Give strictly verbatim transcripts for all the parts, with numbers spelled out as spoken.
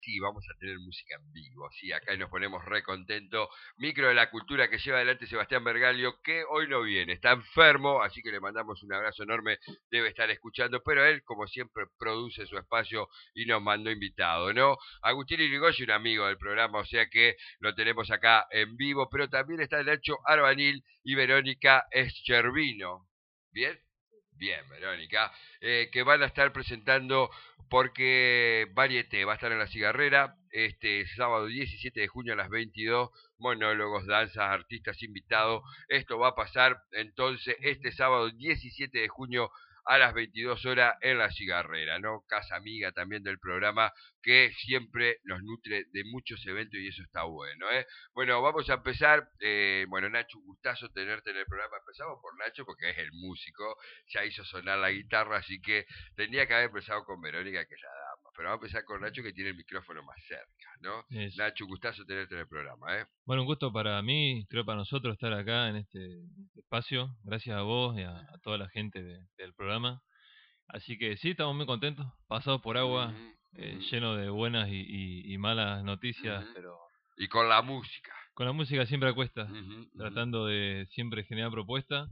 sí, vamos a tener música en vivo, sí, acá nos ponemos re contentos. Micro de la cultura que lleva adelante Sebastián Bergalio, que hoy no viene, está enfermo, así que le mandamos un abrazo enorme, debe estar escuchando, pero él, como siempre, produce su espacio y nos mandó invitado, ¿no? Agustín Irigoyen, un amigo del programa, o sea que lo tenemos acá en vivo, pero también está Nacho Arbanil y Verónica Eschervino. ¿Bien? Bien, Verónica, eh, que van a estar presentando porque Varieté va a estar en la cigarrera este sábado diecisiete de junio a las veintidós, monólogos, danzas, artistas invitados. Esto va a pasar entonces este sábado diecisiete de junio a las veintidós horas en la cigarrera, ¿no? Casa amiga también del programa que siempre nos nutre de muchos eventos y eso está bueno, ¿eh? Bueno, vamos a empezar. Eh, bueno, Nacho, un gustazo tenerte en el programa. Empezamos por Nacho porque es el músico, ya hizo sonar la guitarra, así que tenía que haber empezado con Verónica, que es la dama. Pero vamos a empezar con Nacho, que tiene el micrófono más cerca, ¿no? Eso. Nacho, un gustazo tenerte en el programa, ¿eh? Bueno, un gusto para mí, creo para nosotros estar acá en este, en este espacio. Gracias a vos y a, a toda la gente de- del programa. Así que sí, estamos muy contentos, pasados por agua, Ujú, eh, ujú, lleno de buenas y, y- y malas noticias, ujú. pero Y con la música. con la música siempre a cuesta, Ujú, ujú, tratando de siempre generar propuestas.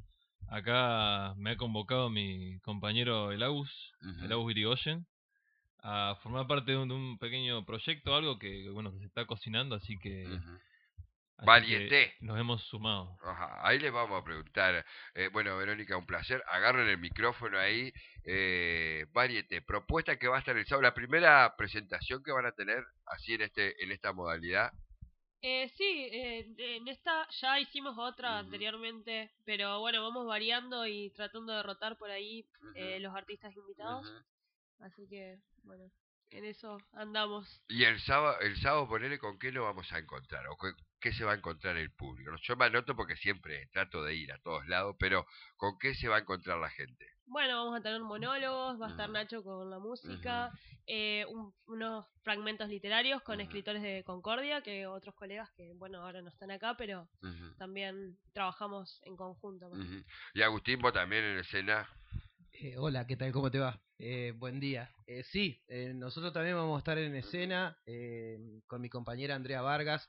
Acá me ha convocado mi compañero El Agus, ujú, El Agus Irigoyen, a formar parte de un, de un pequeño proyecto, algo que, bueno, que se está cocinando, así que, ujú. así que Varieté. nos hemos sumado. Ajá, ahí les vamos a preguntar. Eh, bueno, Verónica, un placer. Agarren el micrófono ahí. Eh, Varieté, propuesta que va a estar el sábado. La primera presentación que van a tener así en este en esta modalidad. Eh, sí, eh, en esta ya hicimos otra Ujú, anteriormente, pero bueno, vamos variando y tratando de rotar por ahí ujú, eh, los artistas invitados, ujú. así que bueno, en eso andamos. Y el sábado, el sábado ponele con qué nos vamos a encontrar o qué, qué se va a encontrar el público. Yo me anoto porque siempre trato de ir a todos lados, pero ¿con qué se va a encontrar la gente? Bueno, vamos a tener monólogos, va a estar Ujú, Nacho con la ujú, música, eh, un- unos fragmentos literarios con ujú, escritores de Concordia, que otros colegas que bueno, ahora no están acá, pero ujú, también trabajamos en conjunto con ujú. Y Agustín, vos también en escena. Eh, hola, ¿qué tal? ¿Cómo te va? Eh, buen día. Eh, sí, eh, nosotros también vamos a estar en escena eh, con mi compañera Andrea Vargas,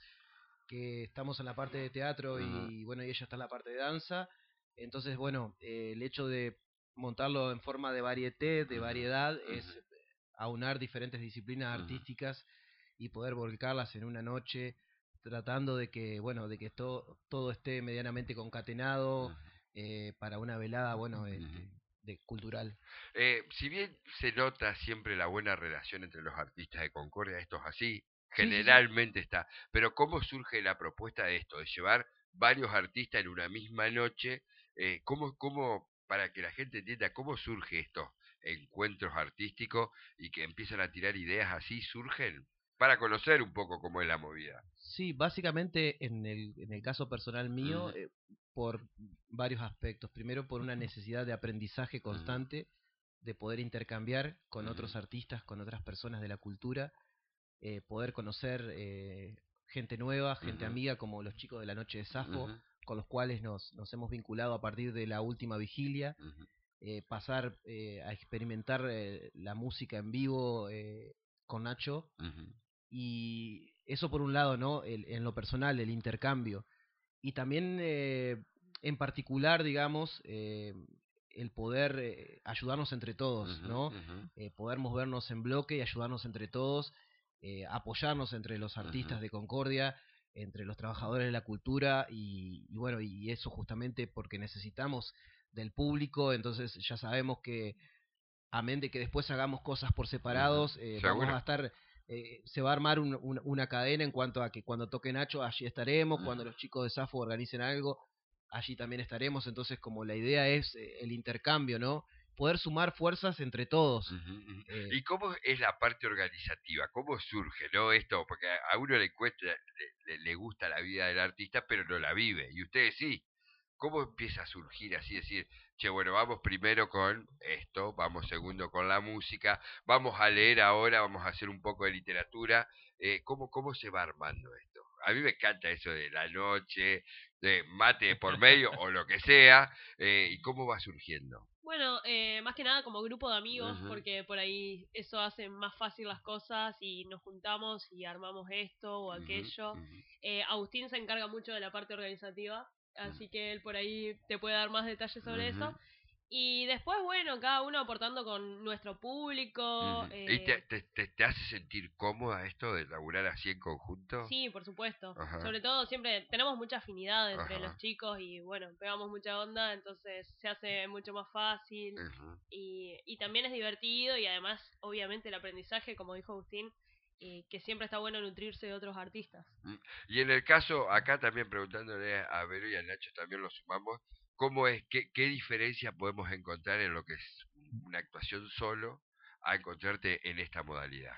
que estamos en la parte de teatro Ujú, y bueno, y ella está en la parte de danza. Entonces, bueno, eh, el hecho de montarlo en forma de varieté, de ujú, variedad, es ujú, aunar diferentes disciplinas ujú, artísticas y poder volcarlas en una noche, tratando de que, bueno, de que todo, todo esté medianamente concatenado ujú, eh, para una velada, bueno, ujú. este, de cultural. Eh, si bien se nota siempre la buena relación entre los artistas de Concordia, esto es así, Sí, sí, sí. generalmente está, pero ¿cómo surge la propuesta de esto, de llevar varios artistas en una misma noche? Eh, ¿cómo, cómo, para que la gente entienda, cómo surge estos encuentros artísticos y que empiezan a tirar ideas así, surgen? Para conocer un poco cómo es la movida. Sí, básicamente en el, en el caso personal Ujú, mío, eh, por varios aspectos. Primero, por una necesidad de aprendizaje ujú, constante, de poder intercambiar con ujú, otros artistas, con otras personas de la cultura, eh, poder conocer eh, gente nueva, gente ujú, amiga, como los chicos de la Noche de Safo, ujú, con los cuales nos, nos hemos vinculado a partir de la última vigilia, ujú, eh, pasar eh, a experimentar eh, la música en vivo eh, con Nacho. ujú, Y eso por un lado, ¿no? El, en lo personal, el intercambio. Y también eh, en particular, digamos, eh, el poder eh, ayudarnos entre todos, ujú, ¿no? ujú, Eh, poder movernos en bloque y ayudarnos entre todos, eh, apoyarnos entre los ujú. artistas de Concordia, entre los trabajadores de la cultura y, y bueno, y eso justamente porque necesitamos del público, entonces ya sabemos que amén de que después hagamos cosas por Ujú, separados, eh, vamos ¿seguro? a estar, eh, se va a armar un, un, una cadena en cuanto a que cuando toque Nacho, allí estaremos, Ujú, cuando los chicos de Safo organicen algo, allí también estaremos, entonces como la idea es eh, el intercambio, ¿no? Poder sumar fuerzas entre todos. ujú, ujú. Eh, ¿Y cómo es la parte organizativa? ¿Cómo surge, no? Esto, porque a a uno le cuesta, le, le- le gusta la vida del artista, pero no la vive. Y ustedes sí. ¿Cómo empieza a surgir así? Decir, che, bueno, vamos primero con esto, vamos segundo con la música, vamos a leer ahora, vamos a hacer un poco de literatura. Eh, ¿cómo, ¿Cómo se va armando esto? a mí me encanta eso de la noche, de mate por medio o lo que sea, eh, y cómo va surgiendo. Bueno, eh, más que nada como grupo de amigos, Ujú. porque por ahí eso hace más fácil las cosas y nos juntamos y armamos esto o Ujú, aquello. ujú, Eh, Agustín se encarga mucho de la parte organizativa, así que él por ahí te puede dar más detalles sobre ujú, eso. Y después, bueno, cada uno aportando con nuestro público. ujú. ¿Y te, Eh, te, te, te hace sentir cómoda esto de laburar así en conjunto? sí, por supuesto. Ajá, Sobre todo siempre tenemos mucha afinidad entre los ajá. chicos y bueno, pegamos mucha onda, entonces se hace mucho más fácil. Ujú. Y, y también es divertido y además, obviamente, el aprendizaje, como dijo Agustín, eh, que siempre está bueno nutrirse de otros artistas. Mm. Y en el caso, acá también preguntándole a Vero y a Nacho, también lo sumamos, ¿cómo es, qué, qué diferencia podemos encontrar en lo que es una actuación solo a encontrarte en esta modalidad?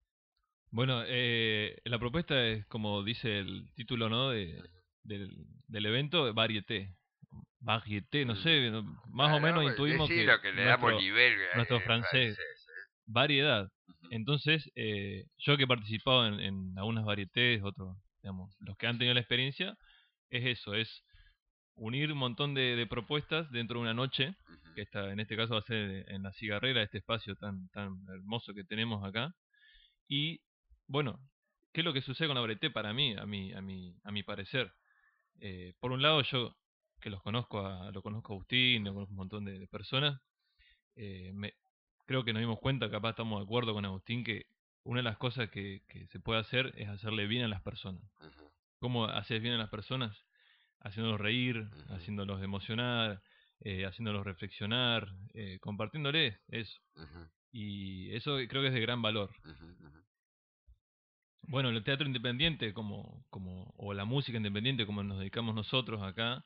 Bueno, eh, la propuesta es, como dice el título, ¿no? De, del, del evento, varieté. Varieté, no Ujú. sé, no- más o Bueno, menos pues, intuimos decí que lo que le damos nuestro, nivel eh, nuestro en francés, francés. ¿Eh? variedad. Ujú, Entonces, eh, yo que he participado en, en algunas varietés, otros, digamos, los que han tenido la experiencia, es eso, es unir un montón de, de propuestas dentro de una noche, ujú, que esta, en este caso va a ser en la cigarrera, este espacio tan, tan hermoso que tenemos acá. Y bueno, ¿qué es lo que sucede con la varieté para mí, a mi, a mi, a mi parecer? Eh, por un lado, yo que los conozco, a, lo conozco a Agustín, lo conozco a un montón de, de personas, eh, me, creo que nos dimos cuenta, capaz estamos de acuerdo con Agustín, que una de las cosas que, que se puede hacer es hacerle bien a las personas. ujú, ¿Cómo haces bien a las personas? Haciéndolos reír, ujú, haciéndolos emocionar, eh, haciéndolos reflexionar, eh, compartiéndoles eso. ujú, Y eso creo que es de gran valor. ujú, ujú, Bueno, el teatro independiente como, como, o la música independiente como nos dedicamos nosotros acá,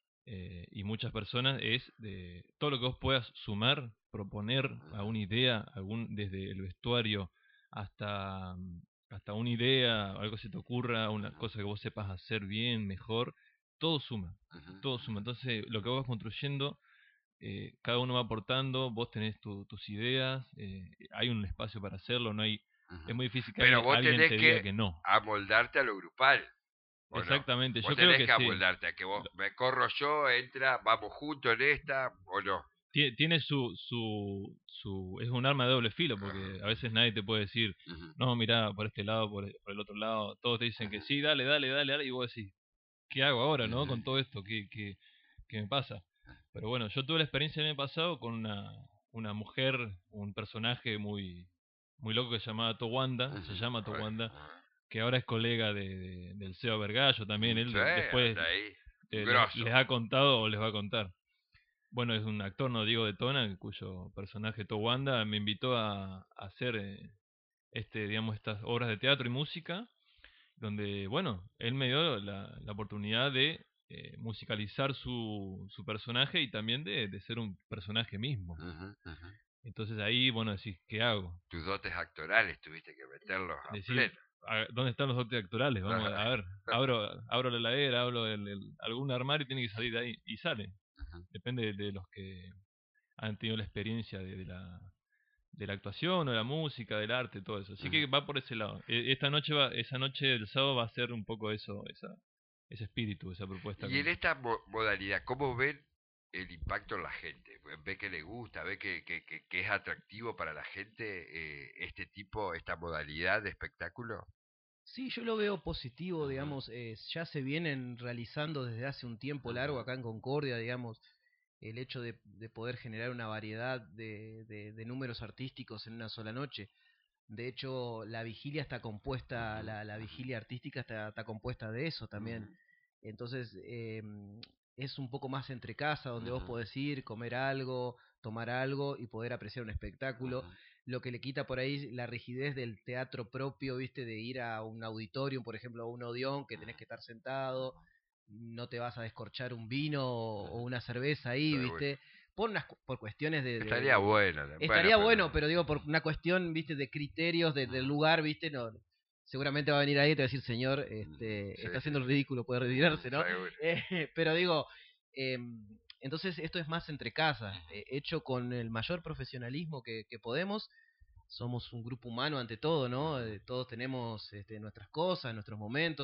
eh, y muchas personas, es de todo lo que vos puedas sumar, proponer ujú, alguna idea, algún, desde el vestuario hasta, mm, hasta una idea, algo se te ocurra, una ujú, cosa que vos sepas hacer bien, mejor, todo suma, ujú, todo suma. Entonces, lo que vos vas construyendo, eh, cada uno va aportando, vos tenés tu- tus ideas, eh, hay un espacio para hacerlo, no hay, es ujú. muy difícil que Pero alguien, vos alguien tenés te diga que que no. amoldarte a lo grupal, ¿o no? Exactamente, Vos yo creo tenés que que sí. amoldarte a que vos, Lo- me corro yo, entra, vamos juntos en esta, ¿o no? tie- Tiene su, su, su, es un arma de doble filo, Ajá, porque a veces nadie te puede decir, ujú, no, mirá, por este lado, por, el- por el otro lado, todos te dicen que ujú, sí, dale, dale, dale, dale, y vos decís, ¿qué hago ahora, no? ujú, Con todo esto, ¿qué, qué, qué me pasa? Pero bueno, yo tuve la experiencia el año pasado con una, una mujer, un personaje muy, muy loco que se llamaba Towanda, se ujú. llama Bueno, Towanda, bueno, que ahora es colega de, de- del C E O Vergallo también, ujú, él sí, de- después anda ahí, un eh, les, grosso. les ha contado o les va a contar. Bueno, es un actor, no digo de Tona, cuyo personaje Towanda me invitó a, a hacer eh, este, digamos, estas obras de teatro y música, donde, bueno, él me dio la, la oportunidad de eh, musicalizar su, su personaje y también de, de ser un personaje mismo. Ujú, ujú. Entonces ahí, bueno, decís, ¿qué hago? Tus dotes actorales tuviste que meterlos a Decís, pleno. "A- ¿dónde están los dotes actorales? Vamos a ver, abro, abro la heladera, abro el, el- algún armario y tiene que salir de ahí, y sale. Ujú, Depende de, de los que han tenido la experiencia de, de la, de la actuación o de la música, del arte, todo eso. Así ujú. que va por ese lado. E- Esta noche va, esa noche del sábado va a ser un poco eso, esa, ese espíritu, esa propuesta. Y en Con... esta mo- modalidad, ¿cómo ven el impacto en la gente? ¿Ve que le gusta? ¿Ve que, que, que, que es atractivo para la gente eh, este tipo, esta modalidad de espectáculo? Sí, yo lo veo positivo, Ujú, digamos, eh, ya se vienen realizando desde hace un tiempo largo ujú, acá en Concordia, digamos, el hecho de, de poder generar una variedad de, de- de números artísticos en una sola noche. De hecho, la vigilia está compuesta, ujú, la, la ujú, vigilia artística está, está compuesta de eso ujú, también. Entonces, eh, es un poco más entre casa, donde vos ujú, podés ir, comer algo, tomar algo y poder apreciar un espectáculo. ujú, Lo que le quita por ahí la rigidez del teatro propio, viste, de ir a un auditorium, por ejemplo, a un Odeón, que tenés que estar sentado, no te vas a descorchar un vino o, o ujú. una cerveza ahí, Seguro. viste, por, unas, cu- por cuestiones de, de- Estaría de- de- bueno. ¿No? Bueno, Estaría pero... bueno, pero digo, por una cuestión, viste, de criterios de- del Ujú, lugar, viste, no, seguramente va a venir ahí y te va a decir, señor, ujú. este, Sí, está sí, haciendo el sí. ridículo, puede Ujú, retirarse, ¿no? seguro. Eh, pero digo, em, entonces esto es más entre casas, Ujú, eh, hecho con el mayor profesionalismo que, que podemos. Somos un grupo humano ante todo, ¿no? ujú, Eh, todos tenemos este, nuestras cosas, nuestros momentos.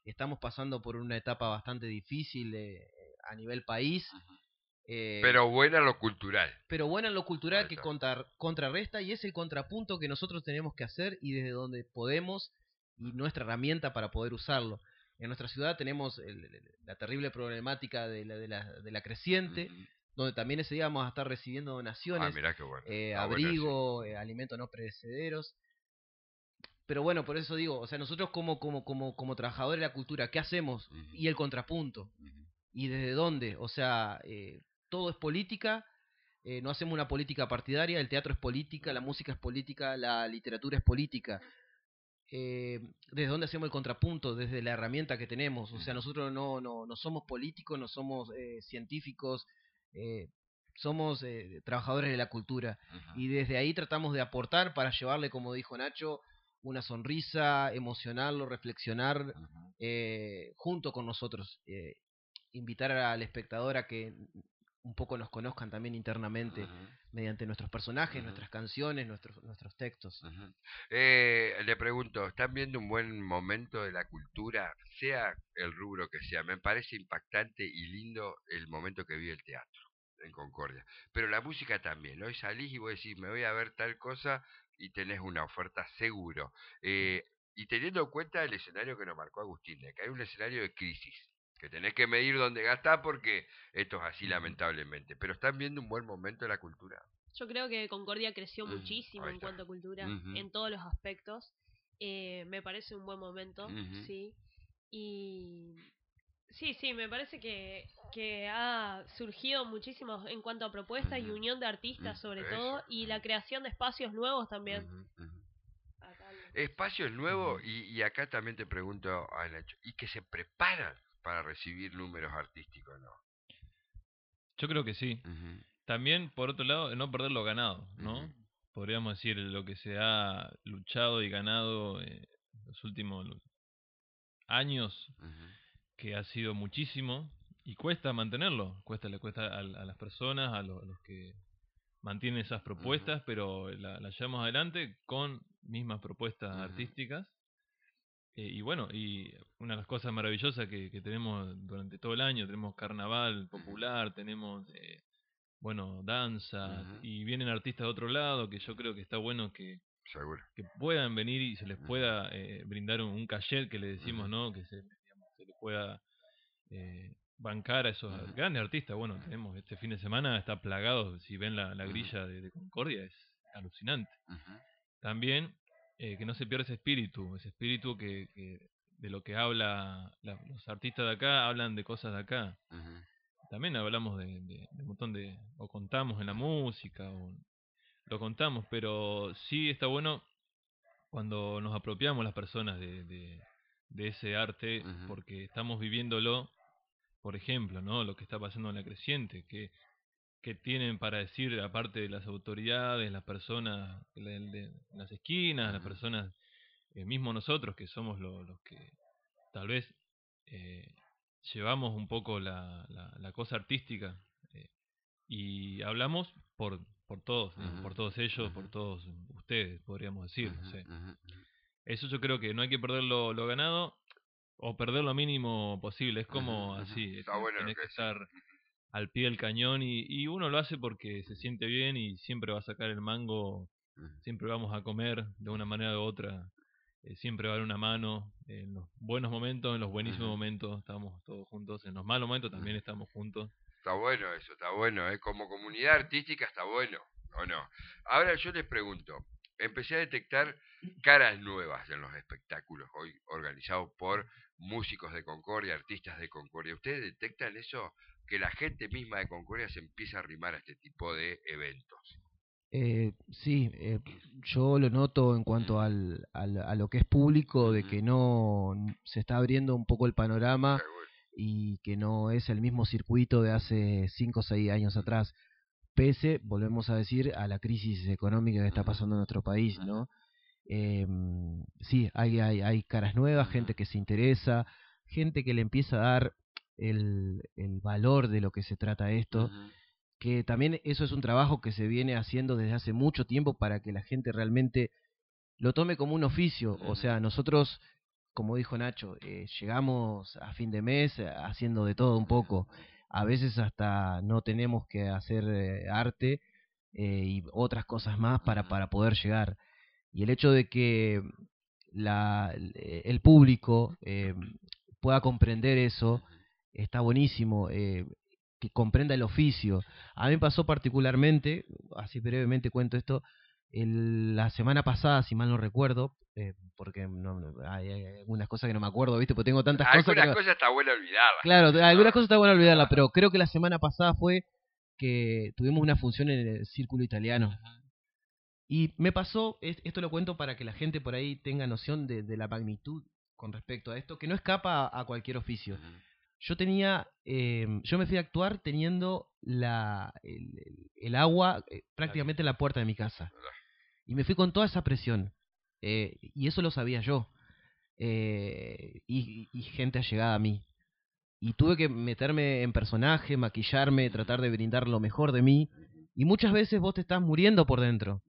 estamos pasando por una etapa bastante difícil eh, a nivel país. Ujú. Eh, Pero buena lo cultural. pero bueno en lo cultural Ahí que está. contra, contrarresta, y es el contrapunto que nosotros tenemos que hacer y desde donde podemos, y nuestra herramienta para poder usarlo. En nuestra ciudad tenemos el- el- la terrible problemática de la, de la, de la creciente, Ujú. donde también ese día vamos a estar recibiendo Ah, donaciones, mirá qué bueno. eh, Está bueno eso. abrigo, eh, alimentos no perecederos. Pero bueno, por eso digo, o sea, nosotros como, como, como, como trabajadores de la cultura, ¿qué hacemos? Ujú. Y el contrapunto. Ujú. ¿Y desde dónde? O sea, eh, todo es política, eh, no hacemos una política partidaria, el teatro es política, la música es política, la literatura es política. Eh, ¿Desde dónde hacemos el contrapunto? Desde la herramienta que tenemos. O sea, Ujú. nosotros no, no, no somos políticos, no somos eh, científicos, eh, somos eh, trabajadores de la cultura. Ujú. Y desde ahí tratamos de aportar para llevarle, como dijo Nacho, una sonrisa, emocionarlo, reflexionar Ujú. eh, junto con nosotros. Eh, invitar al espectador a que un poco nos conozcan también internamente Ujú. mediante nuestros personajes, Ujú. nuestras canciones, nuestros, nuestros textos. Ujú. Eh, le pregunto, ¿están viendo un buen momento de la cultura, sea el rubro que sea? Me parece impactante y lindo el momento que vive el teatro en Concordia. Pero la música también. Hoy salís y vos decís, me voy a ver tal cosa y tenés una oferta seguro. Eh, y teniendo en cuenta el escenario que nos marcó Agustín, de que hay un escenario de crisis, que tenés que medir dónde gastar porque esto es así lamentablemente. Pero están viendo un buen momento de la cultura. Yo creo que Concordia creció Ujú. muchísimo Ahí en está. cuanto a cultura, Ujú. en todos los aspectos. Eh, me parece un buen momento, Ujú. sí. Y sí, sí, me parece que, que ha surgido muchísimo en cuanto a propuestas y Ujú. unión de artistas Ujú. sobre Eso. todo, y la Ujú. creación de espacios nuevos también. Ujú. Ujú. Acá en- Espacios nuevos Ujú. y, y acá también te pregunto a Nacho, ¿y que se preparan para recibir números artísticos, no? Yo creo que sí. Ujú. También, por otro lado, no perder lo ganado, Ujú. ¿no? Podríamos decir lo que se ha luchado y ganado eh, los últimos años, Ujú. que ha sido muchísimo, y cuesta mantenerlo, cuesta, le cuesta a, a las personas, a, lo- a los que mantienen esas Ujú. propuestas, pero la, la llevamos adelante con mismas propuestas Ujú. artísticas. Eh, y bueno, y una de las cosas maravillosas que, que tenemos durante todo el año, tenemos carnaval popular, tenemos, eh, bueno, danza, Ujú. y vienen artistas de otro lado, que yo creo que está bueno que, Seguro. que puedan venir y se les Ujú. pueda eh, brindar un, un cachet, que le decimos, Ujú. ¿no? Que se, digamos, se les pueda eh, bancar a esos Ujú. grandes artistas. Bueno, tenemos este fin de semana, está plagado, si ven la, la Ujú. grilla de, de Concordia, es alucinante. Ujú. También eh, que no se pierda ese espíritu, ese espíritu que, que de lo que habla la- los artistas de acá, hablan de cosas de acá. Ujú. También hablamos de, de- de un montón de, o contamos en la Ujú. música, o lo contamos, pero sí está bueno cuando nos apropiamos las personas de, de, de ese arte, Ujú. porque estamos viviéndolo, por ejemplo, ¿no? Lo que está pasando en la creciente, que, que tienen para decir, aparte de las autoridades, las personas de, de las esquinas, las Ujú. personas, eh, mismo nosotros, que somos lo- los que tal vez eh, llevamos un poco la, la, la cosa artística, eh, y hablamos por, por todos, digamos, Ujú. por todos ellos, Ujú. por todos ustedes, podríamos decir, no Ujú. sé. Ujú. Eso yo creo que no hay que perder lo, lo ganado o perder lo mínimo posible, es Ujú. como Ujú. así, Está ten- bueno lo tenés que que decís. estar al pie del cañón y, y uno lo hace porque se siente bien y siempre va a sacar el mango, Ujú. siempre vamos a comer de una manera u otra, eh, siempre va a haber una mano en los buenos momentos, en los buenísimos Ujú. momentos estamos todos juntos, en los malos momentos también Ujú. estamos juntos. Está bueno eso, está bueno, ¿eh? Como comunidad artística está bueno, ¿o no? Ahora yo les pregunto, empecé a detectar caras nuevas en los espectáculos hoy organizados por músicos de Concordia, artistas de Concordia. ¿Ustedes detectan eso? Que la gente misma de Concordia se empieza a arrimar a este tipo de eventos. Eh, sí, eh, yo lo noto en cuanto Ujú. al, al- a lo que es público, de Ujú. que no se está abriendo un poco el panorama Seguro. y que no es el mismo circuito de hace cinco o seis años Ujú. atrás, pese, volvemos a decir, a la crisis económica que está Ujú. pasando en nuestro país, Ujú. ¿no? Eh, sí, hay, hay, hay caras nuevas, Ujú. gente que se interesa, gente que le empieza a dar el, el valor de lo que se trata esto, Ujú. que también eso es un trabajo que se viene haciendo desde hace mucho tiempo para que la gente realmente lo tome como un oficio. O Ujú. sea, nosotros como dijo Nacho, eh, llegamos a fin de mes eh, haciendo de todo un poco. A veces hasta no tenemos que hacer eh, arte eh, y otras cosas más para, para poder llegar. Y el hecho de que la, el público eh, pueda comprender eso está buenísimo, eh, que comprenda el oficio. A mí me pasó particularmente, así brevemente cuento esto, el, la semana pasada, si mal no recuerdo, eh, porque no, no, hay, hay algunas cosas que no me acuerdo, ¿viste? Porque tengo tantas cosas que... Algunas no- cosas está bueno olvidarlas. Claro, ¿no? algunas cosas está bueno olvidarlas, pero creo que la semana pasada fue que tuvimos una función en el Círculo Italiano. Y me pasó, es- esto lo cuento para que la gente por ahí tenga noción de, de la magnitud con respecto a esto, que no escapa a, a cualquier oficio. Ujú. Yo tenía, eh, yo me fui a actuar teniendo la, el, el- el agua eh, prácticamente en la puerta de mi casa. Y me fui con toda esa presión. eh, y eso lo sabía yo. eh, y, y gente allegada a mí. Y tuve que meterme en personaje, maquillarme, tratar de brindar lo mejor de mí. Y muchas veces vos te estás muriendo por dentro.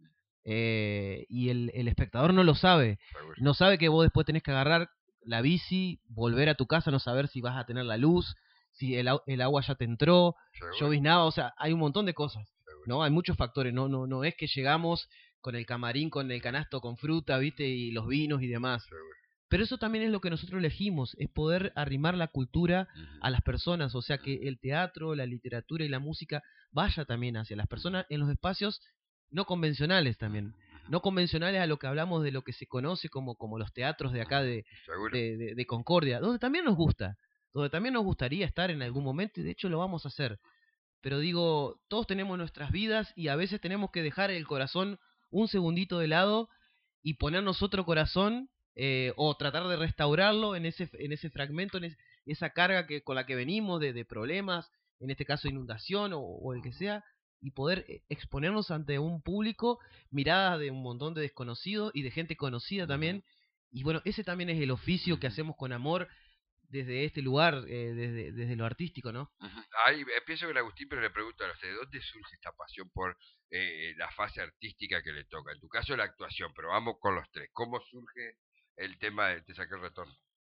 Eh, y el, el espectador no lo sabe. Seguro. No sabe que vos después tenés que agarrar la bici, volver a tu casa, no saber si vas a tener la luz, si el, au- el agua ya te entró, Seguro. lloviznaba, o sea, hay un montón de cosas, Seguro. ¿no? Hay muchos factores, no, no, no es que llegamos con el camarín, con el canasto con fruta, ¿viste? Y los vinos y demás. Seguro. Pero eso también es lo que nosotros elegimos, es poder arrimar la cultura Ujú. a las personas, o sea, que el teatro, la literatura y la música vaya también hacia las personas en los espacios no convencionales también. No convencionales a lo que hablamos de lo que se conoce como, como los teatros de acá de, Seguro. de, de- de Concordia, donde también nos gusta, donde también nos gustaría estar en algún momento y de hecho lo vamos a hacer. Pero digo, todos tenemos nuestras vidas y a veces tenemos que dejar el corazón un segundito de lado y ponernos otro corazón eh, o tratar de restaurarlo en ese, en ese fragmento, en es- esa carga que, con la que venimos de, de problemas, en este caso inundación o, o el que sea, y poder eh, exponernos ante un público, miradas de un montón de desconocidos y de gente conocida también. Y bueno, ese también es el oficio que hacemos con amor desde este lugar, eh, desde, desde lo artístico, ¿no? Ujú. Ahí empiezo con Agustín, pero le pregunto a usted, ¿de dónde surge esta pasión por eh, la fase artística que le toca? En tu caso la actuación, pero vamos con los tres. ¿Cómo surge el tema de te saqué el retorno?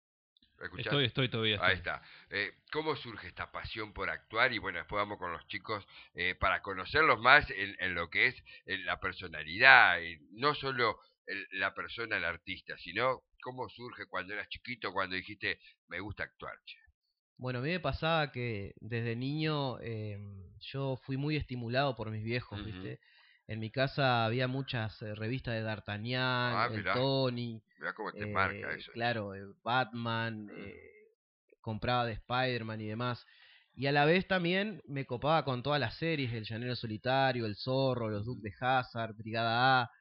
¿Me escuchás? Estoy, estoy todavía. Ahí Estoy. está. Eh, ¿Cómo surge esta pasión por actuar? Y bueno, después vamos con los chicos eh, para conocerlos más en, en lo que es en la personalidad, y no solo el- la persona, el artista, sino cómo surge cuando eras chiquito, cuando dijiste, me gusta actuar. Che. Bueno, a mí me pasaba que desde niño eh, yo fui muy estimulado por mis viejos, Ujú. ¿viste? En mi casa había muchas eh, revistas de D'Artagnan, Ah, el mirá, Tony, mirá cómo te marca eh, eso. che. claro, eh, Batman, Mm. eh, compraba de Spider-Man y demás. Y a la vez también me copaba con todas las series, El Llanero Solitario, El Zorro, Los Duques de Hazzard, Brigada A.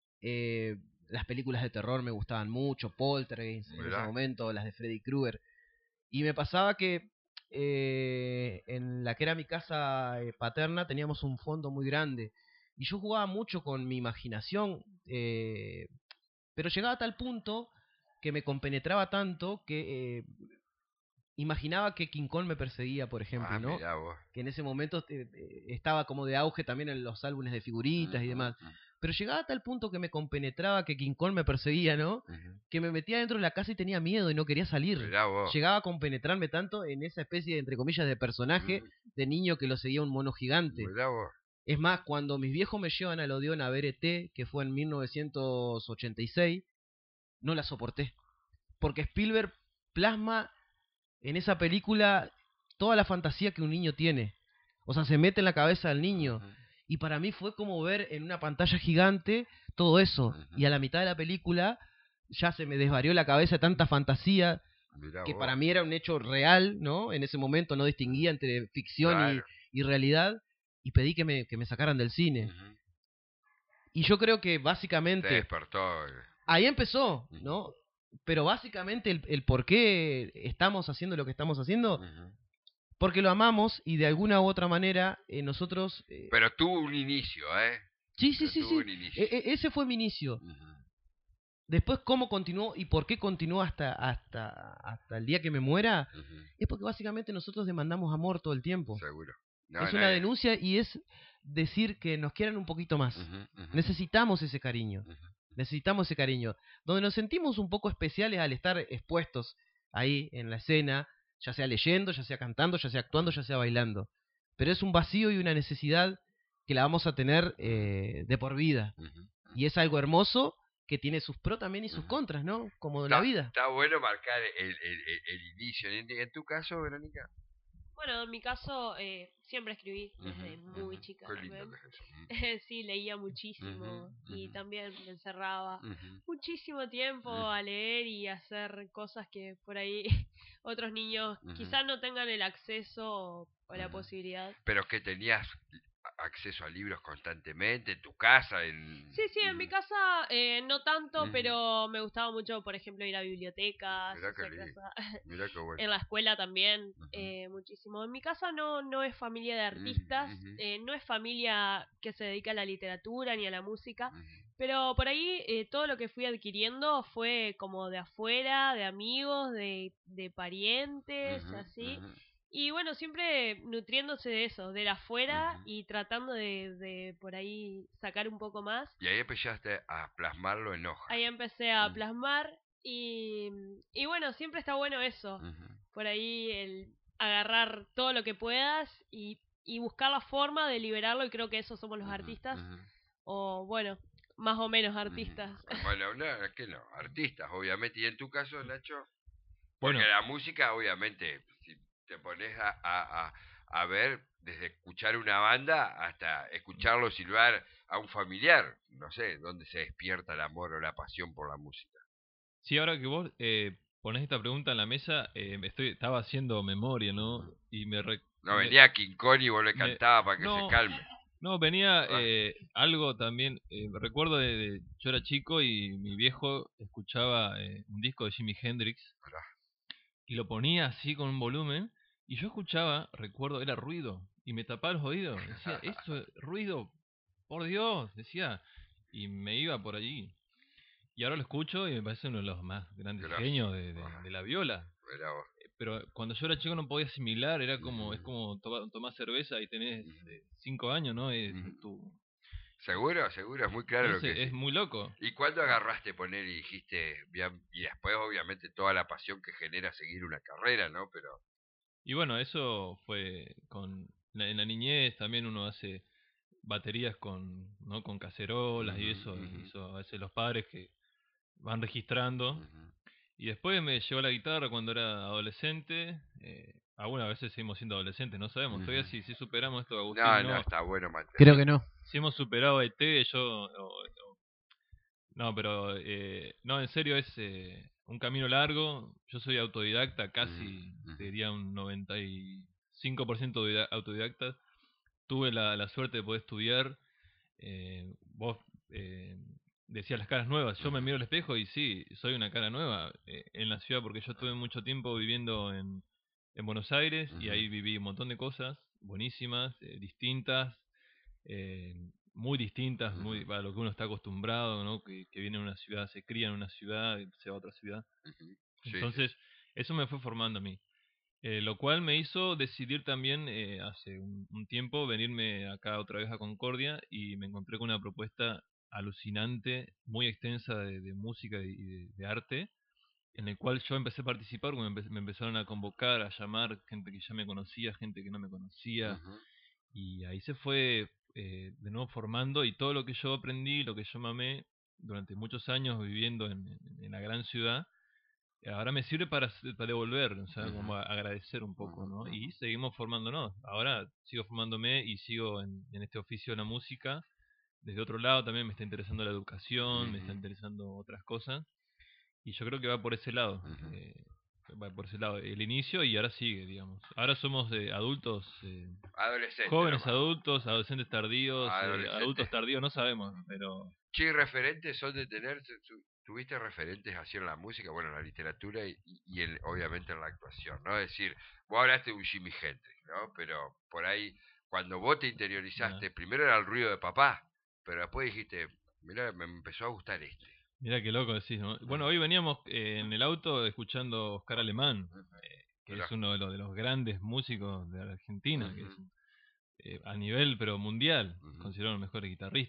eh, las películas de terror me gustaban mucho, Poltergeist en ese Mirá. momento, las de Freddy Krueger. Y me pasaba que eh, en la que era mi casa eh, paterna teníamos un fondo muy grande. Y yo jugaba mucho con mi imaginación, eh, pero llegaba a tal punto que me compenetraba tanto que eh, imaginaba que King Kong me perseguía, por ejemplo, Ah, ¿no? mirá vos. Que en ese momento eh, eh, estaba como de auge también en los álbumes de figuritas y Ujú, demás. ujú, Pero llegaba a tal punto que me compenetraba que King Kong me perseguía, ¿no? ujú. Que me metía dentro de la casa y tenía miedo y no quería salir. Mirá vos. Llegaba a compenetrarme tanto en esa especie de, entre comillas, de personaje Mm, de niño que lo seguía un mono gigante. Mirá vos. Es más, cuando mis viejos me llevan al Odeón a ver E T, que fue en mil novecientos ochenta y seis, no la soporté. Porque Spielberg plasma en esa película toda la fantasía que un niño tiene. O sea, se mete en la cabeza del niño. Ujú. Y para mí fue como ver en una pantalla gigante todo eso. Ujú. Y a la mitad de la película ya se me desvarió la cabeza de tanta fantasía Mirá que vos. para mí era un hecho real, ¿no? En ese momento no distinguía entre ficción Claro. y, y realidad. Y pedí que me, que me sacaran del cine. Ujú. Y yo creo que Te básicamente despertó. eh. ahí empezó, Ujú. ¿no? Pero básicamente el, el por qué estamos haciendo lo que estamos haciendo, Ujú. porque lo amamos y de alguna u otra manera eh, nosotros... eh, Pero tuvo un inicio, ¿eh? sí, sí, Pero sí, tuvo sí. un inicio. E- e- ese fue mi inicio. Ujú. Después cómo continuó y por qué continuó hasta, hasta, hasta el día que me muera, Ujú. es porque básicamente nosotros demandamos amor todo el tiempo. Seguro. No, es una nadie- denuncia y es decir que nos quieran un poquito más. Ujú, ujú, Necesitamos ese cariño. ujú. necesitamos ese cariño. Donde nos sentimos un poco especiales al estar expuestos ahí en la escena, ya sea leyendo, ya sea cantando, ya sea actuando, ya sea bailando. Pero es un vacío y una necesidad que la vamos a tener eh, de por vida. Ujú. Y es algo hermoso que tiene sus pros también y sus Ujú. contras, ¿no? Como Está, la vida. está bueno marcar el, el, el, el inicio. ¿En, en tu caso, Verónica? Bueno, en mi caso eh, siempre escribí desde Ujú, muy ujú. chica Qué lindo también. que es eso. Ujú, Sí, leía muchísimo ujú, y ujú, también me encerraba ujú, muchísimo tiempo ujú, a leer y a hacer cosas que por ahí otros niños ujú, quizás no tengan el acceso o, o la ujú. posibilidad. Pero que tenías a- acceso a libros constantemente en tu casa, en... Sí, sí, en mi Ujú, casa eh, no tanto, ujú. pero me gustaba mucho, por ejemplo, ir a bibliotecas, Mirá qué hacer lindo, cosas. mirá qué bueno. En la escuela también, Ujú, eh, muchísimo. En mi casa no, no es familia de ujú, artistas, ujú, eh, no es familia que se dedica a la literatura ni a la música, ujú, pero por ahí eh, todo lo que fui adquiriendo fue como de afuera, de amigos, de, de parientes, ujú, así. ujú, Y bueno, siempre nutriéndose de eso, del afuera ujú. y tratando de, de por ahí sacar un poco más. Y ahí empezaste a plasmarlo en hoja. Ahí empecé a Ujú, plasmar y, y bueno, siempre está bueno eso. ujú, Por ahí el agarrar todo lo que puedas y, y buscar la forma de liberarlo y creo que eso somos los ujú, artistas. ujú, O bueno, más o menos ujú. artistas. Bueno, no, es que no, artistas, obviamente. Y en tu caso, Nacho, porque Bueno, la música, obviamente, si te pones a, a, a, a ver, desde escuchar una banda hasta escucharlo silbar a un familiar, no sé, dónde se despierta el amor o la pasión por la música. sí, ahora que vos eh, ponés esta pregunta en la mesa, eh, estoy, estaba haciendo memoria, ¿no? Ujú. Y me, re- No, me, venía King Kong y vos le me- cantaba para que se no, calme. no, venía Ah, eh, algo también, eh, recuerdo de, de- yo era chico y mi viejo escuchaba eh, un disco de Jimi Hendrix pará. y lo ponía así con un volumen y yo escuchaba, recuerdo, era ruido y me tapaba los oídos, decía, eso es ruido, por Dios, decía, y me iba por allí. Y ahora lo escucho y me parece uno de los más grandes Grosso. genios de, de- Ah, de la viola. mirá vos. Pero cuando yo era chico no podía asimilar, era como, es Ujú, como toma- tomar cerveza y tenés ujú, eh, cinco años, ¿no? Es ujú. tu, Seguro, seguro, es muy claro lo que entonces es decís. muy loco. ¿Y cuándo agarraste poner y dijiste, bien, y después obviamente toda la pasión que genera seguir una carrera, ¿no? Pero... Y bueno, eso fue con, la- en la niñez también uno hace baterías con, ¿no? Con cacerolas y Ujú, eso, y ujú, eso a veces los padres que van registrando. ujú, Y después me llegó la guitarra cuando era adolescente. Eh, algunas veces seguimos siendo adolescentes, no sabemos. Todavía ujú. si, si superamos esto, Agustín, No, no, no. está bueno Creo Si, mantener. que no. si hemos superado a E T, yo... o- o- no, pero... eh, no, en serio, es eh, un camino largo. Yo soy autodidacta, Ujú, casi, te ujú, diría un noventa y cinco por ciento de autodidacta. Tuve la, la suerte de poder estudiar. Eh, vos eh, decías las caras nuevas. Yo me ujú, miro al espejo y sí, soy una cara nueva eh, en la ciudad porque yo estuve mucho tiempo viviendo en, en Buenos Aires y ujú, ahí viví un montón de cosas buenísimas, eh, distintas, eh, muy distintas, muy ujú, a lo que uno está acostumbrado, ¿no? Que, que viene a una ciudad, se cría en una ciudad, y se va a otra ciudad. ujú. Sí, sí, Entonces, eso me fue formando a mí. Eh, lo cual me hizo decidir también eh, hace un, un tiempo venirme acá otra vez a Concordia y me encontré con una propuesta alucinante, muy extensa de, de música y de, de arte, en el cual yo empecé a participar, me, empe- me empezaron a convocar, a llamar gente que ya me conocía, gente que no me conocía, ujú, y ahí se fue eh, de nuevo formando y todo lo que yo aprendí, lo que yo mamé durante muchos años viviendo en, en en la gran ciudad, ahora me sirve para, s- para devolver, o sea, ujú, como a- agradecer un poco, ujú, ¿no? ujú, Y seguimos formándonos. Ahora sigo formándome y sigo en, en este oficio de la música. Desde otro lado también me está interesando la educación, me está ujú, interesando otras cosas. Y yo creo que va por ese lado. ujú. eh, va por ese lado. El inicio y ahora sigue, digamos. Ahora somos eh, adultos, eh, Adolescente jóvenes nomás. adultos, adolescentes tardíos, eh, Adolescente. adultos tardíos, no sabemos, pero... Sí, referentes son de tener, tu- tu- tuviste referentes así en la música, bueno, en la literatura y, y y en- obviamente en la actuación, ¿no? Es decir, vos hablaste de un Jimi Hendrix, ¿no? Pero por ahí, cuando vos te Nada. interiorizaste, primero era el ruido de papá, pero después dijiste, mira, me empezó a gustar este. Mira qué loco decís, ¿no? Bueno, Ujú, hoy veníamos eh, en el auto escuchando Oscar Alemán, ujú. eh, que Mirá, es uno de los, de los grandes músicos de Argentina, que ujú, es eh, a nivel pero mundial, ujú, considerado el mejor guitarrista.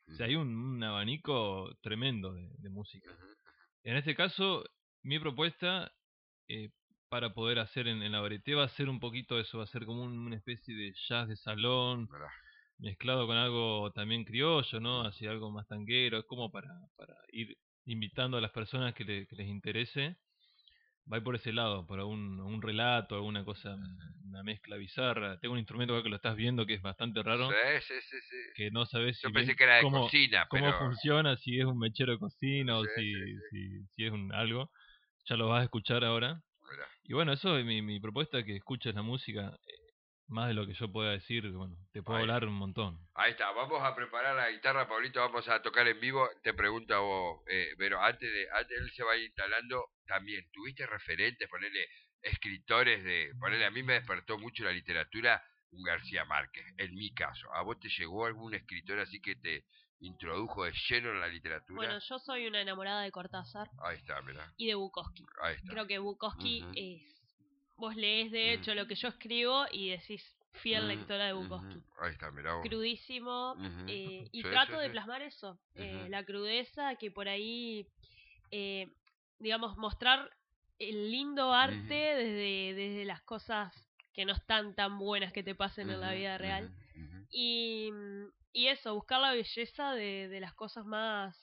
O sea, hay un, un abanico tremendo de, de música. Ujú. En este caso, mi propuesta eh, para poder hacer en, en la varieté va a ser un poquito eso, va a ser como un- una especie de jazz de salón, Mirá. mezclado con algo también criollo, ¿no? Así algo más tanguero, es como para, para ir invitando a las personas que, le- que les interese. Va a ir por ese lado, por un, un relato, alguna cosa, una mezcla bizarra. Tengo un instrumento acá que lo estás viendo que es bastante raro, Sí, sí, sí, sí. que no sabes Yo si pensé bien que era de cómo, cocina, cómo pero... funciona, si es un mechero de cocina o Sí, sí, si, sí. si, si es un algo. Ya lo vas a escuchar ahora. Mirá. Y bueno, eso es mi, mi propuesta, que escuches la música, eh, más de lo que yo pueda decir, bueno, te puedo Ahí. hablar un montón. Ahí está, vamos a preparar la guitarra, Pablito, vamos a tocar en vivo. Te pregunto a vos, eh, pero antes de, antes él se va a ir instalando, también, ¿tuviste referentes, ponerle escritores de, ponerle, a mí me despertó mucho la literatura, un García Márquez, en mi caso? ¿A vos te llegó algún escritor así que te introdujo de lleno en la literatura? Bueno, yo soy una enamorada de Cortázar Ahí está, mirá, y de Bukowski. ahí está. Creo que Bukowski Ujú. es... Vos lees de hecho Ujú. lo que yo escribo y decís fiel Ujú, lectora de ujú. Bukowski. Ahí está, mirá vos. Crudísimo, Ujú. eh, y Sí, trato sí, de sí. plasmar eso, eh, Ujú. la crudeza, que por ahí, eh, digamos, mostrar el lindo arte Ujú. desde, desde las cosas que no están tan buenas que te pasen en la Ujú, vida real. ujú, ujú. Y, y eso, buscar la belleza de, de las cosas más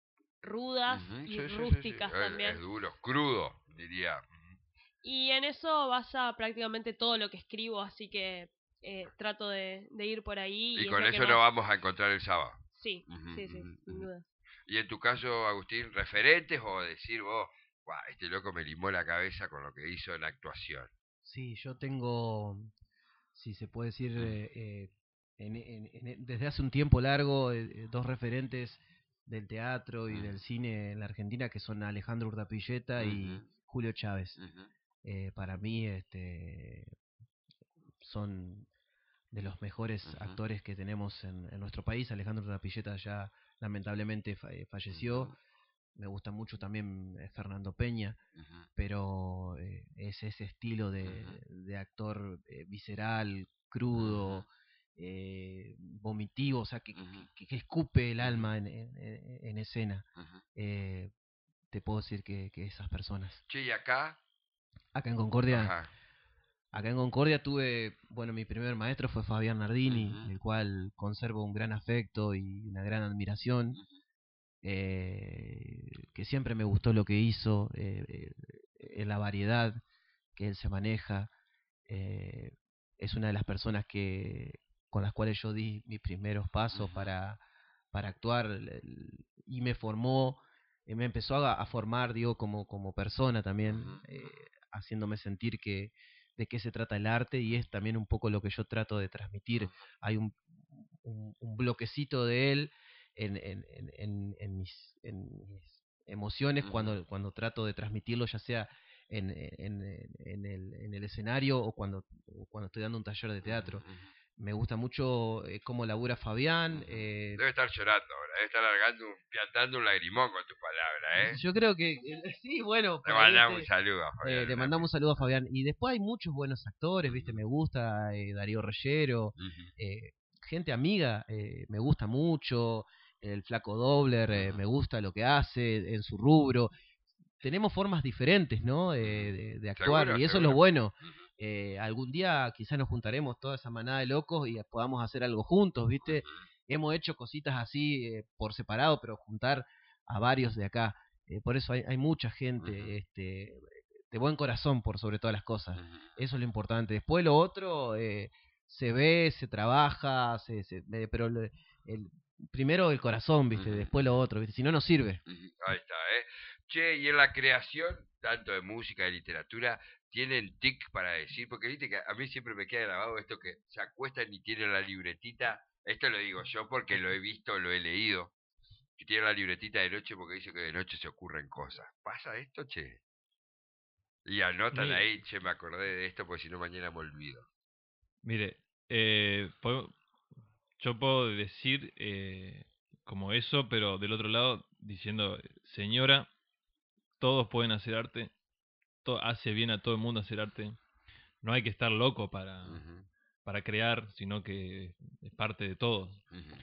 rudas Ujú, y sí, sí, sí, sí. rústicas Es, es también. duro, crudo, diría. Ujú. Y en eso basa prácticamente todo lo que escribo, así que eh, trato de, de ir por ahí Y y es con lo que eso más... nos vamos a encontrar el sábado. Sí, Ujú, sí, sí, ujú, sin ujú. duda. Y en tu caso, Agustín, ¿referentes o decir vos, "Guau, este loco me limó la cabeza con lo que hizo en la actuación"? Sí, yo tengo, si se puede decir, Mm, eh, eh, en- en- en- desde hace un tiempo largo, eh, eh, dos referentes del teatro y mm, del cine en la Argentina, que son Alejandro Urdapilleta ujú, y Julio Chávez. ujú, Eh, para mí, este, son de los mejores ujú, actores que tenemos en, en nuestro país. Alejandro Urdapilleta ya lamentablemente fa- eh, falleció. ujú, Me gusta mucho también eh, Fernando Peña, ujú, pero eh, es ese estilo de, ujú, de actor eh, visceral, ujú, crudo, eh, vomitivo, o sea, que, ujú, que- que escupe el ujú, alma en, en- en- en escena. ujú. Eh, te puedo decir que, que esas personas. Che, y acá, Acá en Concordia, ajá. acá en Concordia tuve, bueno, mi primer maestro fue Fabián Nardini, Ujú, el cual conservo un gran afecto y una gran admiración, ujú, eh, que siempre me gustó lo que hizo, eh, eh, en la variedad que él se maneja. eh, es una de las personas que con las cuales yo di mis primeros pasos ujú, para, para actuar, el- el- y me formó, eh, me empezó a, a formar, digo, como, como persona también, ujú, eh, haciéndome sentir que de qué se trata el arte, y es también un poco lo que yo trato de transmitir. ujú, Hay un, un, un bloquecito de él en, en, en, en- en mis, en mis emociones ujú, cuando, cuando trato de transmitirlo, ya sea en, en, en el, en el escenario o cuando, o cuando estoy dando un taller de ujú, teatro. ujú, Me gusta mucho eh, cómo labura Fabián. ujú. eh, Debe estar llorando ahora, debe estar largando, un- piantando un lagrimón con tus palabras, ¿eh? yo creo que, eh, sí, bueno, Le por ahí mandamos un este, saludo a Fabián eh, le Hernández. mandamos un saludo a Fabián. Y después hay muchos buenos actores, ¿viste? Ujú, Me gusta eh, Darío Reyero, ujú, eh, gente amiga, eh, me gusta mucho. El Flaco Dobler, eh, ujú, me gusta lo que hace en su rubro. Tenemos formas diferentes, ¿no? ujú. Eh, de, de actuar, Seguro, y eso es lo seguro. bueno. Ujú, Eh, algún día quizás nos juntaremos toda esa manada de locos y podamos hacer algo juntos, ¿viste? ujú, Hemos hecho cositas así eh, por separado, pero juntar a varios de acá. Eh, por eso hay, hay mucha ujú, gente este, de buen corazón por sobre todas las cosas. ujú. Eso es lo importante. Después lo otro eh, se ve, se trabaja, se, se- eh, pero lo- el, primero el corazón, ¿viste? Ujú, Después lo ujú, otro, ¿viste? Si no, no sirve. ujú. Ahí está, ¿eh? Che, y en la creación, tanto de música, de literatura, ¿tienen tic para decir? Porque viste que a mí siempre me queda grabado esto que se acuestan y tienen la libretita. Esto lo digo yo porque lo he visto, lo he leído. Que tienen la libretita de noche porque dice que de noche se ocurren cosas. ¿Pasa esto, che? Y anotan Mi- ahí, che, me acordé de esto porque si no mañana me olvido. Mire, eh, po- yo puedo decir eh, como eso, pero del otro lado diciendo, señora, todos pueden hacer arte, to- hace bien a todo el mundo hacer arte, no hay que estar loco para, Ujú, para crear, sino que es parte de todos. ujú,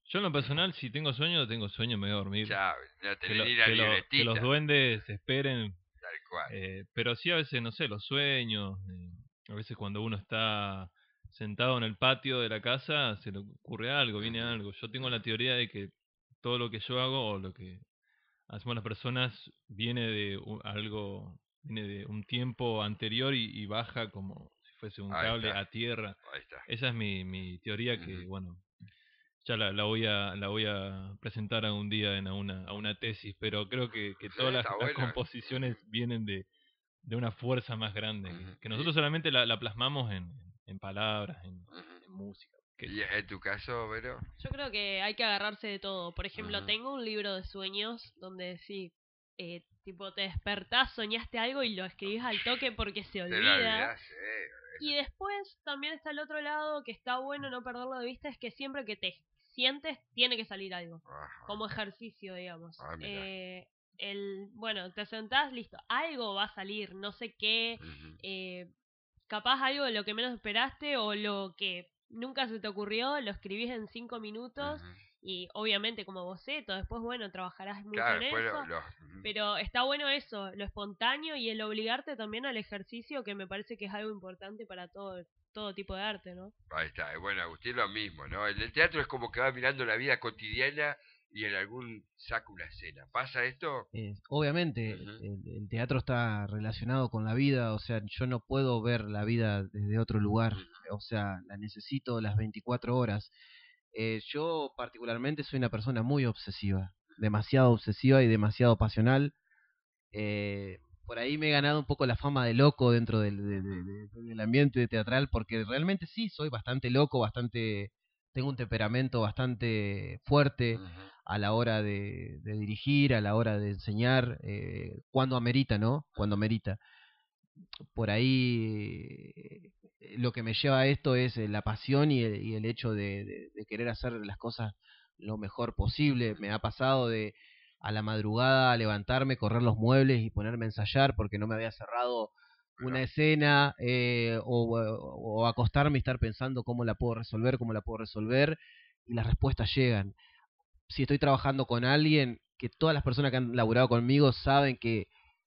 Yo en lo personal, si tengo sueño, tengo sueño, me voy a dormir. Ya, ya que, tenés lo- ni la que, lo- que libretita. los duendes esperen. Tal cual. Eh, pero sí a veces, no sé, los sueños. eh, a veces cuando uno está sentado en el patio de la casa, se le ocurre algo, viene Ujú. algo. Yo tengo la teoría de que todo lo que yo hago o lo que hacemos las personas viene de u- algo, viene de un tiempo anterior y, y baja como si fuese un Ahí cable está. a tierra. Ahí está. Esa es mi, mi teoría que, Ujú. bueno, ya la, la voy a la voy a presentar algún día en a una, a una tesis, pero creo que, que Sí, todas las, está las bueno. composiciones vienen de, de una fuerza más grande, Ujú. que, que Y- nosotros solamente la, la plasmamos en, en palabras, en, Ujú. en música. qué sé ¿Y yo. en tu caso, Vero? Yo creo que hay que agarrarse de todo. Por ejemplo, Ujú. tengo un libro de sueños donde sí, eh, tipo te despertás, soñaste algo y lo escribís al toque porque se Te la olvida. olvidás, eh. Y después también está el otro lado que está bueno no perderlo de vista, es que siempre que te sientes tiene que salir algo, Ajá. como ejercicio, digamos. Ah, mira. Eh, el, bueno, te sentás, listo, algo va a salir, no sé qué, Ujú. eh, capaz algo de lo que menos esperaste o lo que nunca se te ocurrió, lo escribís en cinco minutos Ujú. y obviamente como boceto, después bueno, trabajarás mucho Claro, en después eso. lo, lo- ujú. Pero está bueno eso, lo espontáneo y el obligarte también al ejercicio, que me parece que es algo importante para todo, todo tipo de arte, ¿no? Ahí está. Y bueno, Agustín, lo mismo, ¿no? El, el teatro es como que va mirando la vida cotidiana y en algún saca una escena. ¿Pasa esto? Eh, obviamente, Ujú. el, el teatro está relacionado con la vida, o sea, yo no puedo ver la vida desde otro lugar, Ujú. o sea, la necesito las veinticuatro horas. Eh, yo particularmente soy una persona muy obsesiva, demasiado obsesiva y demasiado pasional. Eh, por ahí me he ganado un poco la fama de loco dentro del, de- de- de- del ambiente teatral, porque realmente sí, soy bastante loco, bastante, tengo un temperamento bastante fuerte Ujú. a la hora de, de dirigir, a la hora de enseñar, eh, cuando amerita, ¿no? Cuando amerita. Por ahí eh, lo que me lleva a esto es eh, la pasión y el, y el hecho de, de- de querer hacer las cosas lo mejor posible. Me ha pasado de a la madrugada levantarme, correr los muebles y ponerme a ensayar porque no me había cerrado una Mirá. escena, eh, o, o acostarme y estar pensando cómo la puedo resolver, cómo la puedo resolver, y las respuestas llegan. Si estoy trabajando con alguien, que todas las personas que han laburado conmigo saben que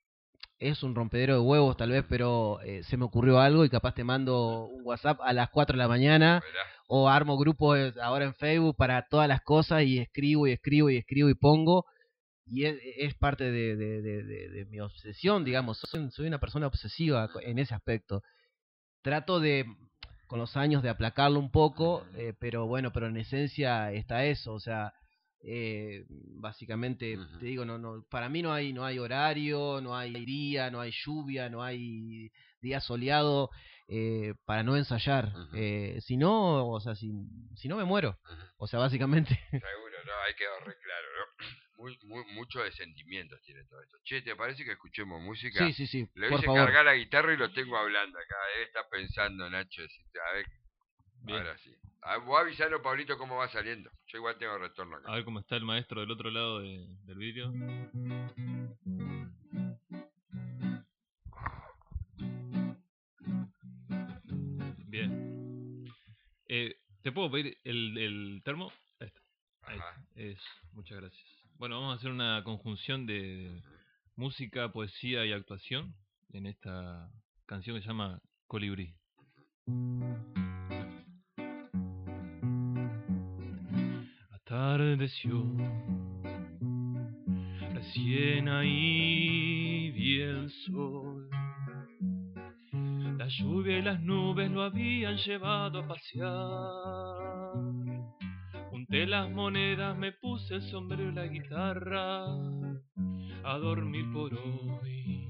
es un rompedero de huevos tal vez, pero eh, se me ocurrió algo y capaz te mando un WhatsApp a las cuatro de la mañana, Mirá. o armo grupos eh, ahora en Facebook para todas las cosas y escribo y escribo y escribo y pongo, y es, es parte de, de, de, de- de mi obsesión, digamos. Soy, soy una persona obsesiva co- en ese aspecto. Trato de, con los años, de aplacarlo un poco, Ujú. eh, pero bueno, pero en esencia está eso, o sea, eh, básicamente Ujú. te digo, no, no, para mí no hay, no hay horario, no hay día, no hay lluvia, no hay día soleado, eh, para no ensayar. Ujú. Eh, si no, o sea, si, si no me muero, Ujú. o sea, básicamente. Seguro, no, ahí quedó re claro, ¿no? Muy, muy, mucho de sentimientos tiene todo esto. Che, ¿te parece que escuchemos música? Sí, sí, sí, Le por hice favor. cargar la guitarra y lo tengo hablando acá. Él está pensando, Nacho, decirte, a ver, Bien, ahora sí. A, vos avisalo, Pablito, cómo va saliendo. Yo igual tengo retorno acá. a ver cómo está el maestro del otro lado de- del vídeo. Bien. Eh, ¿te puedo pedir el, el termo? Ahí está. Ahí Ajá. está. Es, muchas gracias. Bueno, vamos a hacer una conjunción de música, poesía y actuación en esta canción que se llama Colibrí. Atardeció, recién ahí vi el sol. La lluvia y las nubes lo habían llevado a pasear. Junté las monedas, me puse el sombrero y la guitarra a dormir por hoy.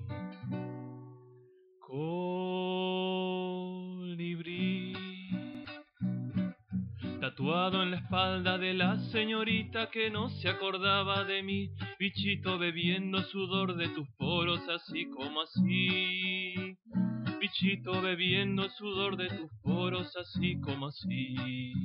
Colibrí, tatuado en la espalda de la señorita que no se acordaba de mí, bichito bebiendo sudor de tus poros así como así, bichito bebiendo sudor de tus poros así como así.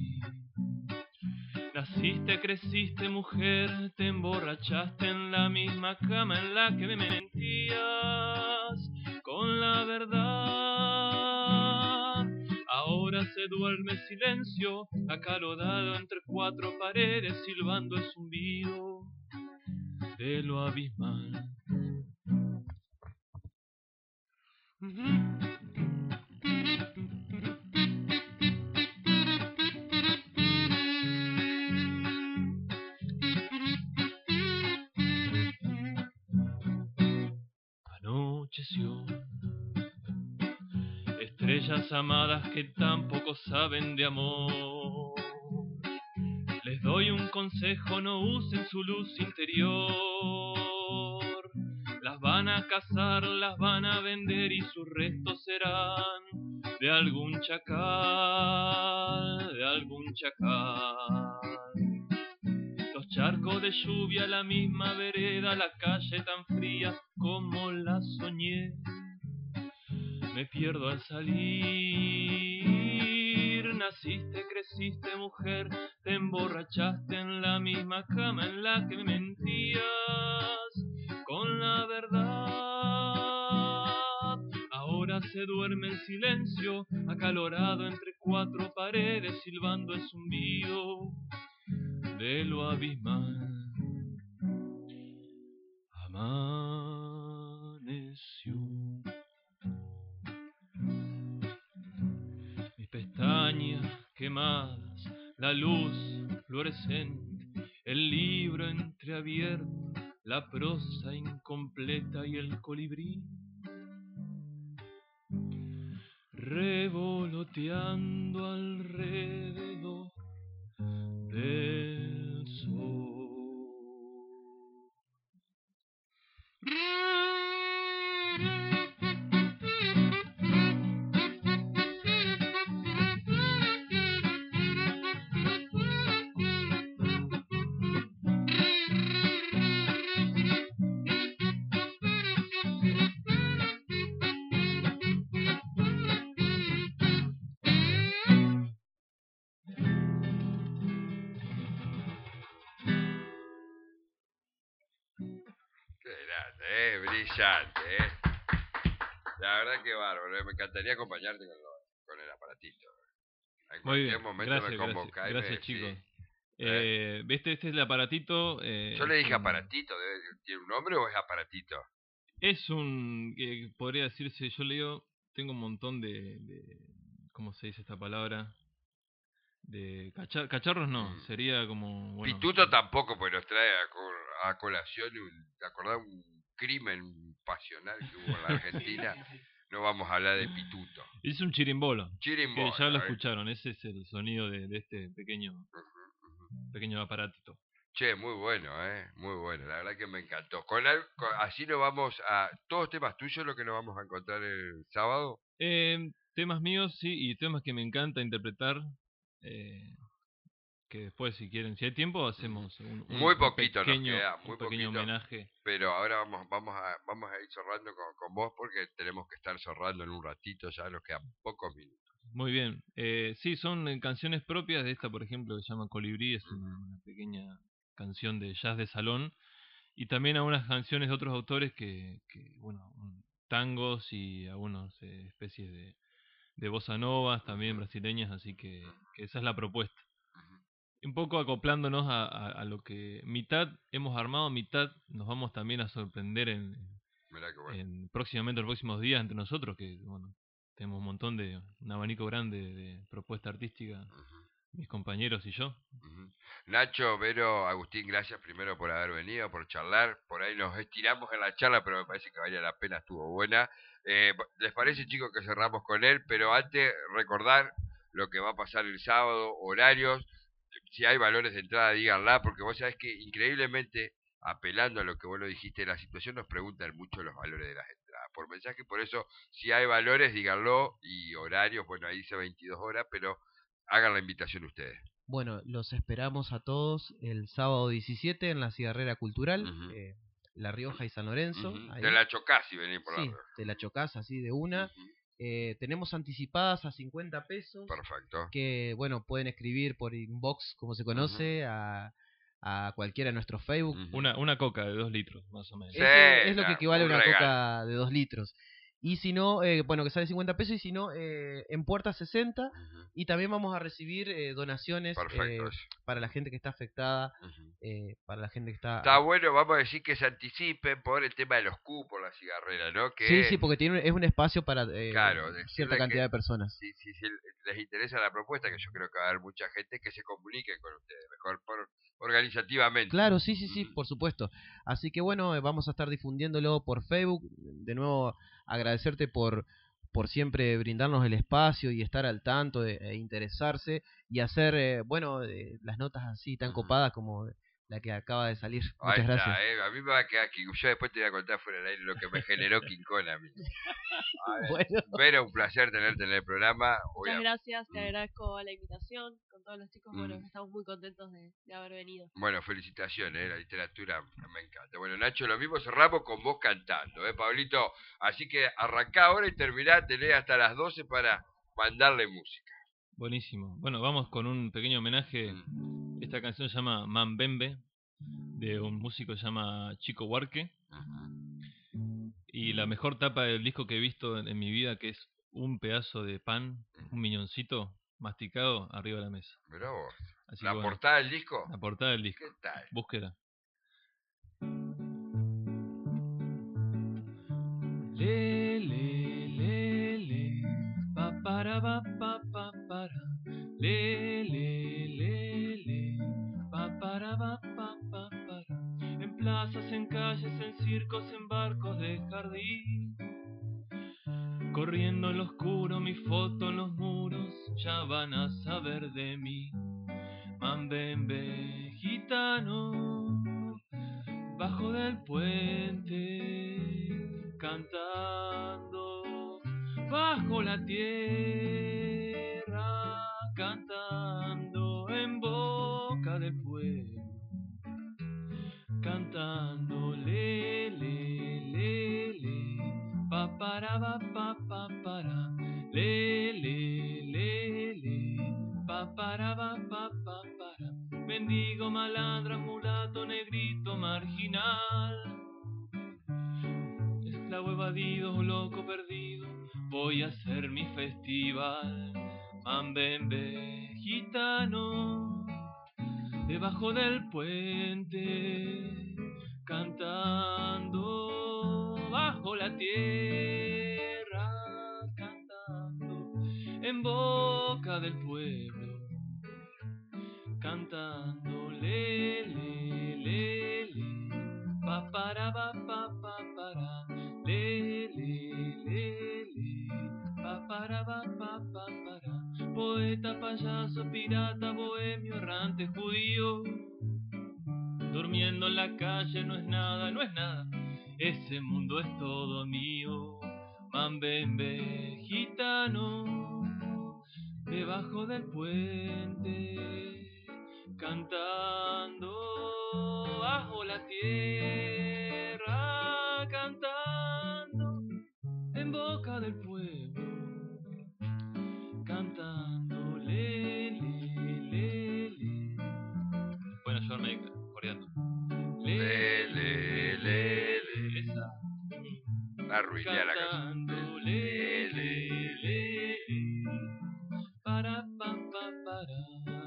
Naciste, creciste mujer, te emborrachaste en la misma cama en la que me mentías con la verdad. Ahora se duerme silencio, acalorado entre cuatro paredes, silbando el zumbido de lo abismal. Anocheció, estrellas amadas que tampoco saben de amor. Les doy un consejo, no usen su luz interior. Las van a cazar, las van a vender y sus restos serán de algún chacal, de algún chacal. Los charcos de lluvia, la misma vereda, la calle tan fría como la soñé. Me pierdo al salir, naciste, creciste mujer, te emborrachaste en la misma cama en la que mentías con la verdad. Ahora se duerme en silencio, acalorado entre cuatro paredes, silbando el zumbido de lo abismal. Amaneció. Mis pestañas quemadas, la luz fluorescente, el libro entreabierto, la prosa incompleta y el colibrí revoloteando alrededor del sol. Eh, brillante, eh. La verdad que bárbaro, me encantaría acompañarte con, lo, con el aparatito. En Muy cualquier bien, momento gracias, me gracias, convocás y gracias me chicos. decís. Eh, ¿Viste? Este es el aparatito. eh, Yo le es dije un- aparatito, ¿debe- ¿tiene un nombre o es aparatito? Es un, eh, podría decirse, yo leo, tengo un montón de, de ¿cómo se dice esta palabra? De cacha- cacharros no, Mm. sería como, bueno, Pituto tampoco, pues nos trae a, co- a colación un, ¿te acordás? Un crimen pasional que hubo en la Argentina. No vamos a hablar de pituto. es un chirimbolo, que Chirimbola, ya lo ¿eh? escucharon, ese es el sonido de, de este pequeño, Ujú, ujú. pequeño aparatito. Che, muy bueno, ¿eh? Muy bueno, la verdad que me encantó. Con, al- con- así nos vamos a... ¿Todos temas tuyos lo que nos vamos a encontrar el sábado? Eh, temas míos, sí, y temas que me encanta interpretar, eh, que después si quieren, si hay tiempo, hacemos un, un- Muy un poquito nos pequeño, queda, un muy pequeño poquito. homenaje. Pero ahora vamos, vamos a, vamos a ir cerrando con, con vos porque tenemos que estar cerrando en un ratito, ya nos quedan pocos minutos. Muy bien. Eh, sí, son eh, canciones propias de esta, por ejemplo, que se llama Colibrí, es una, una pequeña canción de jazz de salón. Y también algunas canciones de otros autores que, que bueno, un- tangos y algunas eh, especies de, de bossa novas también brasileñas, así que, que esa es la propuesta. Un poco acoplándonos a, a, a lo que mitad hemos armado, mitad nos vamos también a sorprender en, Mirá que bueno. en próximamente, en los próximos días entre nosotros, que bueno, tenemos un montón de, un abanico grande de propuesta artística, Ujú, mis compañeros y yo. ujú. Nacho, Vero, Agustín, gracias primero por haber venido, por charlar. Por ahí nos estiramos en la charla, pero me parece que valía la pena, estuvo buena. Eh, ¿Les parece, chicos, que cerramos con él? Pero antes, recordar lo que va a pasar el sábado, horarios. Si hay valores de entrada, díganla, porque vos sabés que increíblemente, apelando a lo que vos lo dijiste, la situación nos preguntan mucho los valores de las entradas por mensaje, por eso si hay valores, díganlo, y horarios, bueno, ahí dice veintidós horas, pero hagan la invitación ustedes. Bueno, los esperamos a todos el sábado diecisiete en la Cigarrera Cultural, Ujú. eh, La Rioja y San Lorenzo. Ujú. Ahí. Te la chocás si venís por Sí, la Rioja. te la chocás así de una. Ujú. Eh, tenemos anticipadas a cincuenta pesos. Perfecto. Que, bueno, pueden escribir por inbox, como se conoce, a, a cualquiera de nuestros Facebook. Ujú. Una, una coca de dos litros, más o menos. Sí, Eso es lo la- que equivale a un una regalo. coca de dos litros. Y si no, eh, bueno, que sale cincuenta pesos, y si no, eh, en puerta sesenta. Ujú. Y también vamos a recibir eh, donaciones Perfecto eh, eso. para la gente que está afectada, Ujú. eh, para la gente que está... Está bueno, vamos a decir que se anticipen por el tema de los cupos, la cigarrera, ¿no? Que, Sí, sí, porque tiene, es un espacio para eh, claro, cierta decirle cantidad que de personas. si, si se les interesa la propuesta, que yo creo que va a haber mucha gente, que se comuniquen con ustedes, mejor por, organizativamente. Claro, sí, sí, sí, Ujú. por supuesto. Así que bueno, eh, vamos a estar difundiéndolo por Facebook. De nuevo, agradecerte por, por siempre brindarnos el espacio y estar al tanto de, e interesarse y hacer, eh, bueno, eh, las notas así tan Ujú. copadas como la que acaba de salir. Ahí Muchas gracias. está, eh. A mí me va a quedar King. Yo después te voy a contar fuera del aire lo que me generó King Kong a mí. A ver, Bueno, Vera, un placer tenerte en el programa. Muchas Obvia- gracias, te Mm. agradezco la invitación con todos los chicos. Bueno, Mm. estamos muy contentos de, de haber venido. Bueno, felicitaciones, eh, la literatura me encanta. Bueno, Nacho, lo mismo cerramos con vos cantando, ¿eh, Pablito? Así que arrancá ahora y terminá, tenés hasta las doce para mandarle música. Buenísimo. Bueno, vamos con un pequeño homenaje. Mm. Esta canción se llama Mambembe, de un músico que se llama Chico Huarque. Ujú. Y la mejor tapa del disco que he visto en, en mi vida, que es un pedazo de pan, un miñoncito masticado arriba de la mesa. Mirá vos. Así ¿La que bueno, portada del disco? la portada del disco. ¿Qué tal? Búsqueda. Le, le, le, le, pa para pa pa pa para. Le, le, le, le, pa para pa pa pa para. En plazas, en calles, en circos, en barcos de jardín. Corriendo en lo oscuro, mi foto en los muros, ya van a saber de mí. Mambembe, gitano, bajo del puente, cantando, bajo la tierra, cantando, en boca del pueblo, cantando, le, le, le, le, pa, para, pa, pa, pa, para, le, le, le, le, pa, para, pa, pa, pa, para, mendigo, malandra, mulato, negrito, marginal, esclavo evadido, loco perdido, voy a hacer mi festival, mambembe, gitano, debajo del puente, cantando, bajo la tierra, cantando, en boca del pueblo, cantando, le, le, le, le, pa, para, pa, pa, pa, para, le, le, le, le, pa, para, pa, pa, pa, para, poeta, payaso, pirata, bohemio, errante, judío, durmiendo en la calle no es nada, no es nada, ese mundo es todo mío, mambembe, gitano, debajo del puente, cantando, bajo la tierra, cantando, en boca del pueblo, cantando, le, le, le, le. Pueden ayudarme coreando. Le, le, le, le. Esa. La arruiné a la canción. Cantando, le, le, le, le. Para, pa, pa, para.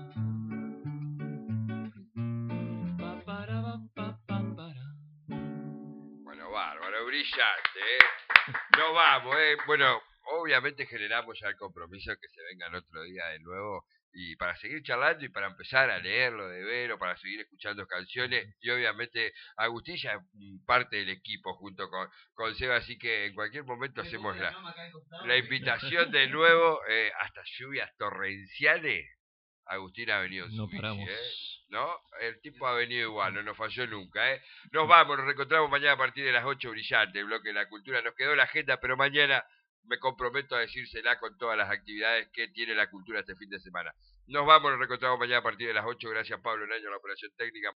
Pa, para, pa, pa, pa, para. Bueno, bárbaro, brillante, ¿eh? No vamos, ¿eh? Bueno, obviamente generamos ya el compromiso que se vengan otro día de nuevo y para seguir charlando y para empezar a leerlo de Vero, para seguir escuchando canciones y obviamente Agustín ya es parte del equipo junto con, con Seba, así que en cualquier momento hacemos la, la invitación de nuevo, eh, hasta lluvias torrenciales. Agustín ha venido en su No bici, paramos. ¿eh? ¿No? El tipo ha venido igual, no nos falló nunca, ¿eh? Nos vamos, nos reencontramos mañana a partir de las ocho, brillante, el bloque de la cultura. Nos quedó la agenda, pero mañana me comprometo a decírsela con todas las actividades que tiene la cultura este fin de semana. Nos vamos, nos reencontramos mañana a partir de las ocho. Gracias, Pablo Naño, la operación técnica.